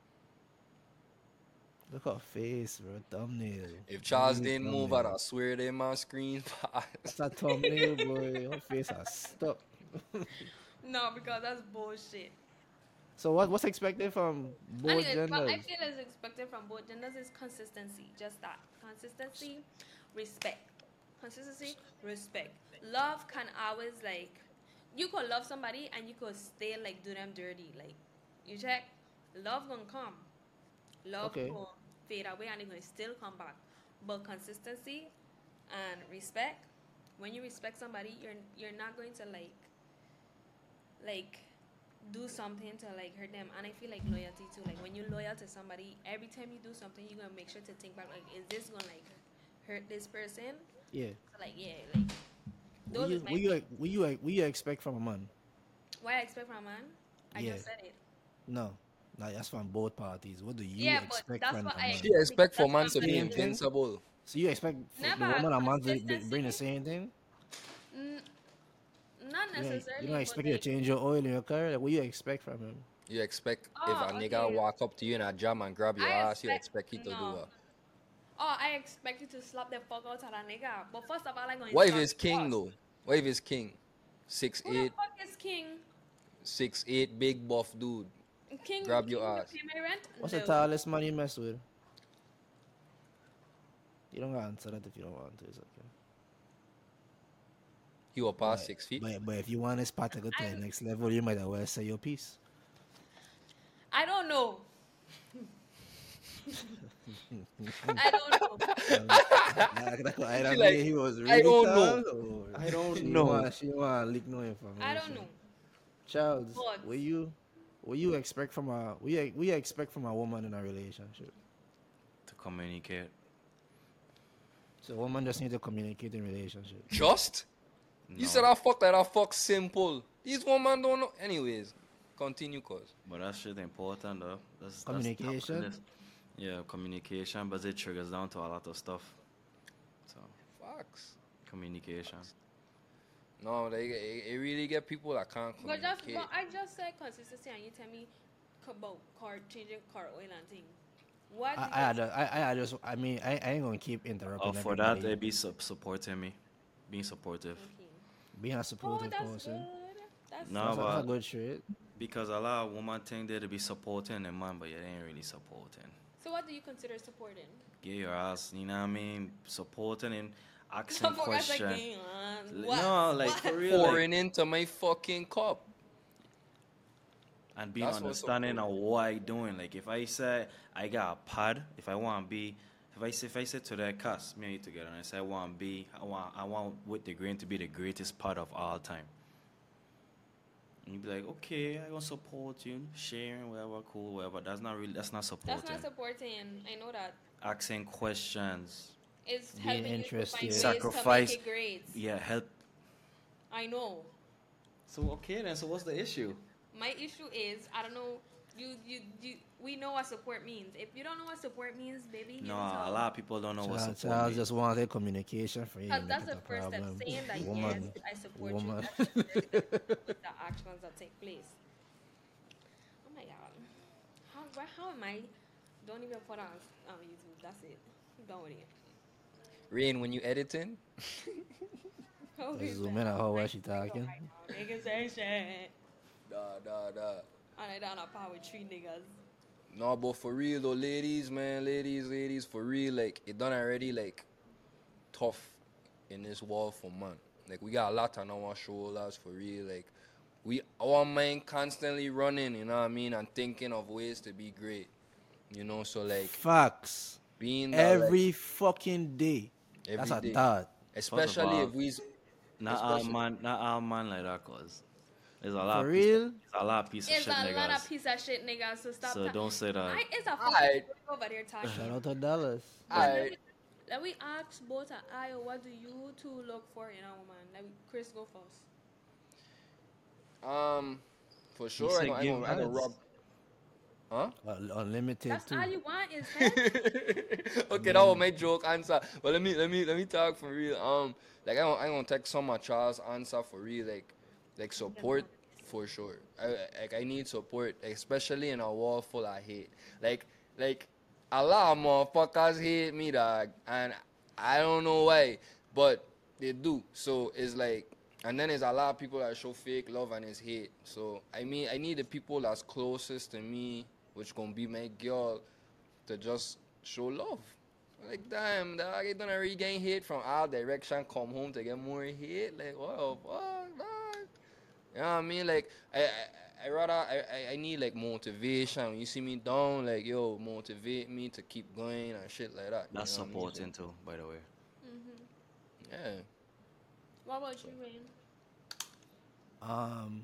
C: Look at her face, bro. Thumbnail.
D: If Charles
C: Easy
D: didn't move,
C: thumbnail.
D: I'd swear they my screen pass.
C: That's a thumbnail, boy. Her face are stuck.
F: no, because that's bullshit.
C: So what what's expected from both
F: Anyways,
C: genders?
F: what I feel is expected from both genders is consistency. Just that. Consistency, respect. Consistency, respect. Love can always, like, you could love somebody and you could stay, like, do them dirty. Like, you check, love gonna come. Love
C: Okay.
F: will fade away and it will still come back. But consistency and respect, when you respect somebody, you're you're not going to, like, like, do something to, like, hurt them. And I feel like loyalty too. Like, when you're loyal to somebody, every time you do something, you're gonna make sure to think back, like, is this gonna, like, hurt this person?
C: Yeah.
F: So, like, yeah, like,
C: What
F: those
C: you
F: is my
C: what you what you what you expect from a man?
F: what I expect from a man. I
C: Yeah.
F: just said it.
C: No, no, that's from both parties. What do you
F: Yeah, but
C: expect
F: that's
C: from
F: what
C: a
F: I
C: man?
D: She expect for
F: That's
D: man
F: what
D: to
F: I'm
D: be
C: saying.
D: invincible.
C: So you expect for the
F: Never.
C: woman and man to be-
F: Consistency.
C: bring the same thing?
F: Mm, not
C: You don't,
F: necessarily.
C: you don't
F: but,
C: expect you
F: like,
C: to change your oil in your car? Like, what you expect from him?
D: You expect
F: Oh,
D: if a nigga
F: okay.
D: walk up to you in a jam and grab your
F: I
D: ass, you
F: expect-
D: expect he to
F: no.
D: do what?
F: Oh, I expect you to slap the fuck out of that nigga. But first of all, I'm going to
D: What if it's king though? What if it's king? Six
F: Who the
D: eight,
F: fuck is king?
D: six eight, big buff dude.
F: King,
D: Grab your
F: king will
D: ass.
F: pay my rent?
C: What's
F: no.
C: the tallest man you mess with? You don't gotta answer that if you don't want to. It's okay.
D: He will pass
C: But-
D: six feet.
C: But, but if you want this part to go to the
F: I'm-
C: next level, you might as well say your piece.
F: I don't know. I don't know.
C: I
D: She like,
C: he was
D: "I
C: really
D: don't
C: tall,
D: know.
C: or
D: I don't
C: she
D: know."
C: Want, she want leak no information.
F: I don't know.
C: Charles,
F: But-
C: what you what you expect from a what you, what you expect from a woman in a relationship?
E: To communicate.
C: So a woman just need to communicate in relationship.
D: Just? You
E: No.
D: said I fuck like I fuck simple. These women don't know. Anyways, continue, cause.
E: But that shit important though. That's,
C: Communication?
E: That's top of the list. Yeah, communication, but it triggers down to a lot of stuff. So
D: Facts.
E: communication.
D: No, they it, it really get people that can't
F: But
D: communicate.
F: just, but I just said consistency, and you tell me about car changing car oil and thing. What?
C: I,
F: do
C: I,
F: you-
C: had a- I, I just I mean I, I ain't gonna keep interrupting.
E: Oh, for that,
C: everybody.
E: they be su- supporting me, being supportive.
F: Okay.
C: Being a
F: Oh,
C: supportive
F: that's
C: person.
F: good. That's
E: No,
C: That's, a, that's a
E: but-
C: good trait.
E: Because a lot of women think they to be supporting the man, but you ain't really supporting.
F: So what do you consider supporting?
E: Get your ass, you know what I mean? Supporting and asking
F: Some folk are like,
E: questions.
F: "Dang, man,
E: L-
F: what?
E: No, like
F: What?"
E: for real. Like,
D: Pouring into my fucking cup.
E: and being
D: That's what's
E: understanding of
D: supporting.
E: what I doing. Like if I say I got a pad, if I want to be, if I say if I say to the cast, me and you together, and I say I want to be, I want I want with the grain to be the greatest pod of all time. And you be like, okay, I gonna support you, sharing whatever, cool, whatever. That's not really, that's not supporting.
F: That's not supporting. I know that.
E: Asking questions,
F: It's
C: Being
F: helping you to
C: interested.
F: find ways
E: Sacrifice.
F: to make it great.
E: yeah, help.
F: I know.
E: So okay then, so what's the issue?
F: My issue is I don't know. You, you, you. We know what support means. If you don't know what support means, baby,
E: No, a lot of people don't know what
C: Charles,
E: support
C: Charles
E: means.
C: just wanted communication for you.
F: Because
C: to
F: that's
C: make
F: the
C: it a
F: first step.
C: problem.
F: Saying that
C: Woman.
F: yes, I support
C: Woman.
F: you. That's the first step with the actions that take place. Oh my god, how where, how am I? Don't even put on on YouTube. That's it. I'm done with it.
D: Rain, when you editing,
F: Okay,
C: Zoom in on how well she talking.
F: Niggas say shit.
D: da da da.
F: And I down a par with three niggas.
D: No, but for real though, ladies, man, ladies, ladies, for real, like it done already like tough in this world for man. Like we got a lot on our shoulders for real. Like we our mind constantly running, you know what I mean, and thinking of ways to be great. You know, so like
C: Facts.
D: being that,
C: Every
D: like,
C: fucking day.
D: every
C: That's a
D: day.
C: thought.
D: Especially
E: all,
D: if we
E: Not all
D: especially-
E: man, not all man like that, cause there's a lot.
C: For
E: of piece
C: real?
E: Of, there's a lot of piece of
F: It's
E: shit
F: a
E: niggas.
F: lot of piece of shit niggas. So stop.
E: So
F: ta-
E: don't say that.
F: I, it's a
D: Alright.
F: fucking over there talking.
C: Shout out to Dallas.
D: Alright.
F: Let me ask both of I, what do you two look for in a woman? Let me, Chris go first.
D: Um, for sure,
E: said
D: I gonna, I
E: give
D: gonna, I gonna
E: heads.
D: rob. Huh?
C: Uh, unlimited
F: That's
C: too.
F: all you want is head.
D: Okay, that was my joke answer. But let me let me let me talk for real. Um, like I don't I gonna take some of Charles' answer for real. Like, like support for sure. I like I need support, especially in a world full of hate. Like like a lot of motherfuckers hate me, dog, and I don't know why, but they do. So it's like. And then there's a lot of people that show fake love and it's hate. So I mean, I need the people that's closest to me, which gonna be my girl, to just show love. Like damn, dog, I done already getting hate from all direction. Come home to get more hate. Like what the fuck, dog? You know what I mean? Like I, I, I rather I, I, I need like motivation. When you see me down, like yo, motivate me to keep going and shit like that.
E: That's
D: you know what I mean?
E: supporting too, by the way.
F: Mm-hmm.
D: Yeah.
F: What about you, Rain?
C: Um,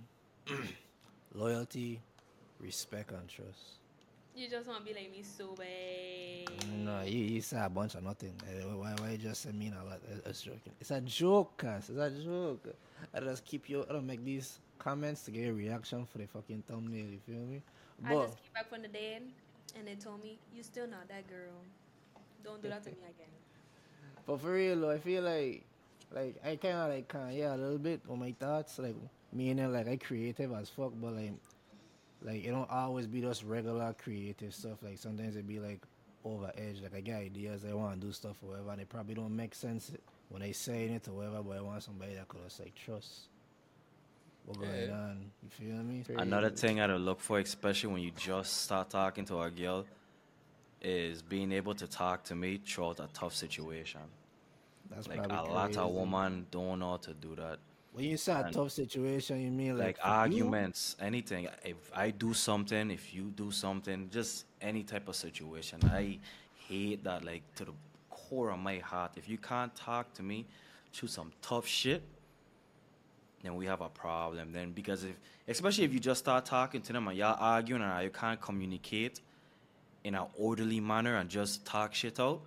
C: loyalty, respect, and trust.
F: You just want to be like me so bad.
C: No, you, you say a bunch of nothing. Eh, Why, why you just say mean a lot? Eh, It's joking. It's a joke, cuz. It's a joke. I just keep you. I don't make these comments to get a reaction for the fucking thumbnail. You feel me?
F: I
C: But
F: just came back from the dead, and they told me, you still not that girl. Don't do that to me again.
C: But for real though, I feel like, like I kind of like, kind yeah, a little bit on my thoughts, like meaning like I creative as fuck, but like, like it don't always be just regular creative stuff. Like sometimes it be like over edge. Like I get ideas, I want to do stuff or whatever, and it probably don't make sense when I say it or whatever. But I want somebody that could just like trust what going
D: Yeah.
C: on. You feel me?
E: Another thing I to look for, especially when you just start talking to a girl, is being able to talk to me throughout a tough situation.
C: That's
E: Like a
C: probably
E: lot of
C: crazy.
E: women don't know how to do that.
C: When you say a
E: And-
C: tough situation, you mean
E: Like,
C: like, for you?
E: arguments, anything. If I do something, if you do something, just any type of situation. I hate that, like, to the core of my heart. If you can't talk to me through some tough shit, then we have a problem. Then because if, especially if you just start talking to them and y'all arguing and you can't communicate in an orderly manner and just talk shit out.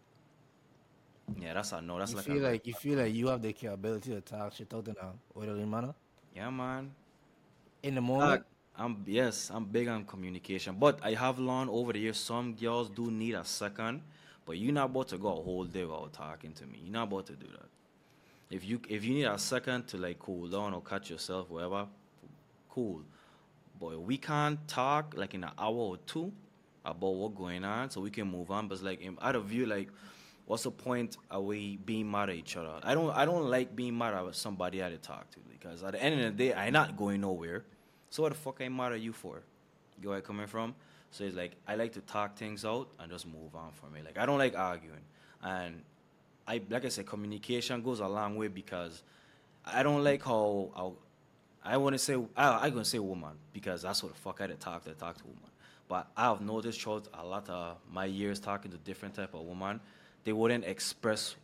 E: Yeah, that's a no. That's
C: You
E: like
C: feel
E: a
C: like you feel like you have the capability to talk shit out in a orderly manner
E: yeah, man.
C: in the
E: Dog,
C: moment.
E: I'm yes, I'm big on communication, but I have learned over the years some girls do need a second, but you're not about to go a whole day without talking to me. You're not about to do that. If you if you need a second to like cool down or catch yourself, whatever, cool. But we can't talk like in an hour or two about what's going on, so we can move on. But it's like in- out of view, like, what's the point of we being mad at each other? I don't I don't like being mad at somebody I had to talk to because at the end of the day, I'm not going nowhere. So what the fuck I mad at you for? You know where I coming from? So it's like I like to talk things out and just move on for me. Like I don't like arguing, and I like I said, communication goes a long way because I don't like how how I want to say I I gonna say woman because that's what the fuck I had to talk to talk to woman. But I've noticed throughout a lot of my years talking to different type of women, they wouldn't express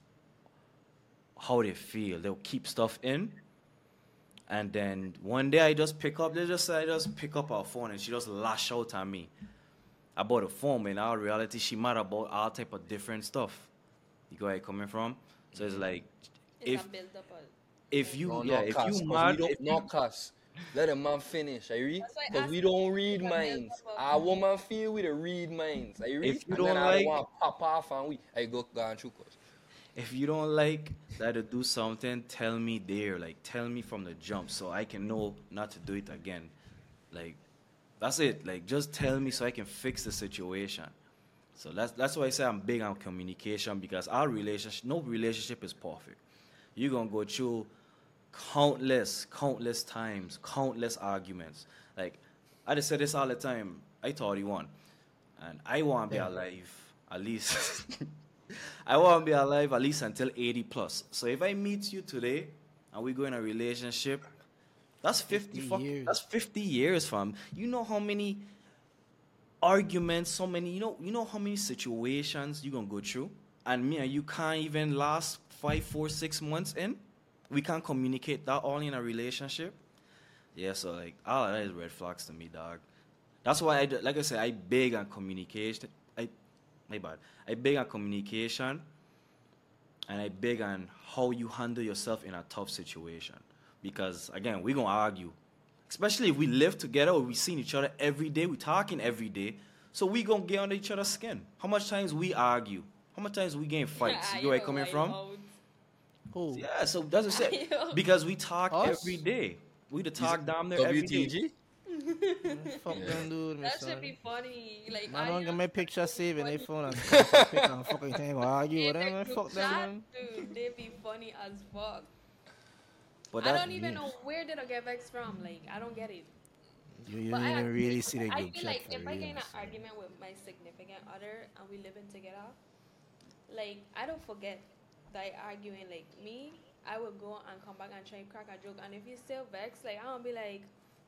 E: how they feel. They'll keep stuff in. And then one day I just pick up, they just I just pick up her phone and she just lash out at me about the phone. But in our reality, she mad about all type of different stuff. You go where I coming from? So it's like
F: It's
E: if
F: a build up. A,
E: if you
D: No,
E: yeah
D: no
E: if
D: cuss,
E: you
D: 'cause
E: mad
D: we don't,
E: if
D: no
E: you,
D: cuss. Let a man finish, I read.
F: That's why I
D: Because we
F: asked
D: don't read
F: if a
D: minds.
F: build up
D: Our woman feel we to read minds, I read.
E: If you
D: and then
E: don't
D: I
E: like-
D: don't want to pop off and we, I go go and shoot us.
E: if you don't like that to do something, tell me there. Like tell me from the jump so I can know not to do it again. Like That's it. Like, just tell me so I can fix the situation. So that's that's why I say I'm big on communication, because our relationship, no relationship is perfect. You're gonna go through countless, countless times, countless arguments. Like, I just say this all the time. I thirty-one, and I want to be
C: Yeah.
E: alive at least. I want to be alive at least until eighty plus. So if I meet you today and we go in a relationship, that's fifty,
C: fifty
E: fuck,
C: years.
E: that's fifty years from. You know how many arguments, so many, you know, you know how many situations you gonna go through, and me and you can't even last five, four, six months in. We can't communicate that all in a relationship. Yeah, so like, all of that is red flags to me, dog. That's why I, do- like I said, I big on communication. I, my bad. I big on communication, and I big on how you handle yourself in a tough situation. Because again, we gonna argue, especially if we live together or we seen each other every day, we talking every day. So we gonna get under each other's skin. How much times we argue? How much times we get in fights? You know where I coming from?
C: Who?
E: Yeah, so that's what I said. Because we talk
C: Us?
E: every day. We the talk down there
D: W
E: every
D: T
E: day.
D: G?
C: Fuck them dude,
F: That
C: mister.
F: should be funny. Like,
C: Man,
F: I
C: don't get
F: know-
C: my picture saved in their phone and stuff. Pick and fucking thing, go argue
F: in
C: with them,
F: the
C: man.
F: group
C: Fuck them,
F: chat,
C: man.
F: Dude, they be funny as fuck.
E: But
F: I
E: that,
F: don't even know where did I get vexed from. Like, I don't get it.
C: You, you
F: But
C: didn't
F: I,
C: even really see the
F: I
C: group
F: feel
C: chat
F: like
C: for
F: if I
C: real,
F: get in an
C: so.
F: argument with my significant other and we living together, like, I don't forget that I arguing. Like, me, I would go and come back and try and crack a joke. And if he's still vexed, like, I don't be like,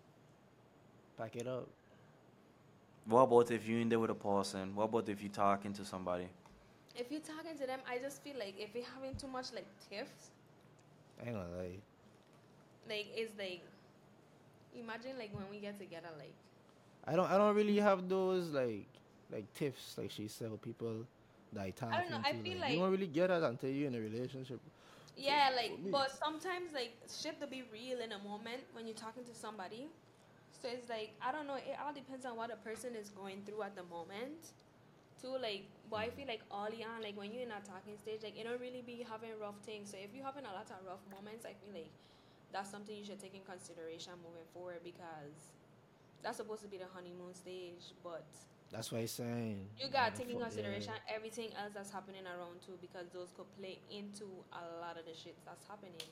C: Pack it up.
E: what about if you in there with a person? What about if you talking to somebody?
F: if you're talking to them, I just feel like if you're having too much, like, tiffs,
C: I ain't gonna lie.
F: like, it's like, imagine, like, when we get together, like,
C: I don't I don't really have those like like tips like she said with people that I talk
F: I don't know, I
C: to,
F: feel
C: you
F: like-
C: don't really get that until you're in a relationship.
F: yeah, like,
C: me.
F: but sometimes, like, shit to be real in a moment when you're talking to somebody. So it's like, I don't know, it all depends on what a person is going through at the moment. Too, like, but I feel like early on, like, when you're in a talking stage, like, it don't really be having rough things. So if you're having a lot of rough moments, I feel like that's something you should take in consideration moving forward, because that's supposed to be the honeymoon stage, but
C: That's why I'm saying.
F: you gotta
C: man,
F: take in
C: fuck,
F: consideration
C: yeah.
F: everything else that's happening around too, because those could play into a lot of the shit that's happening.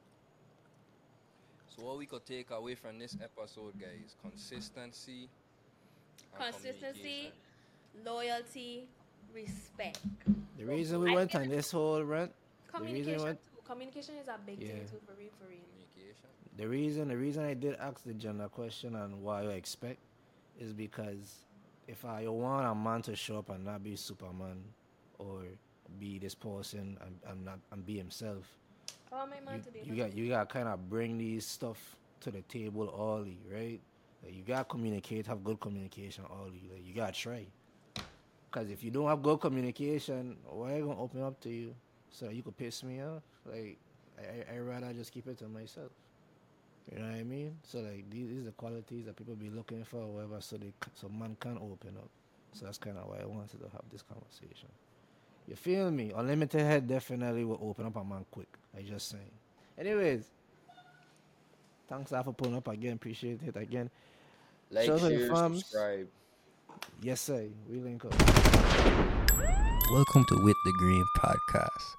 D: So what we could take away from this episode, guys, consistency. and
F: Consistency,
D: communication.
F: loyalty, respect.
C: The reason we
F: I
C: went
F: feel
C: on
F: like-
C: this whole rant, the reason we
F: Communication
C: went,
F: too. Communication is a big thing
C: Yeah.
F: too, for real, for real.
D: Communication.
C: the reason, the reason I did ask the gender question on what I expect is because if I want a man to show up and not be Superman or be this person and, and not and be himself,
F: I want my man
C: you,
F: to be
C: you
F: able
C: got
F: to-
C: you got kind of bring these stuff to the table early, right? Like you got to communicate, have good communication early. Like you got to try. Because if you don't have good communication, why you going to open up to you so that you could piss me off? Like, I, I rather just keep it to myself. You know what I mean? So, like, these, these are the qualities that people be looking for or whatever, so, they, c- so man can open up. So that's kind of why I wanted to have this conversation. You feel me? Unlimited Head definitely will open up a man quick. I just saying. Anyways, thanks a for pulling up again. Appreciate it again.
D: Like,
C: Shout out to the
D: share,
C: fams.
D: subscribe.
C: Yes, sir. We link up.
H: Welcome to With the Green Podcast.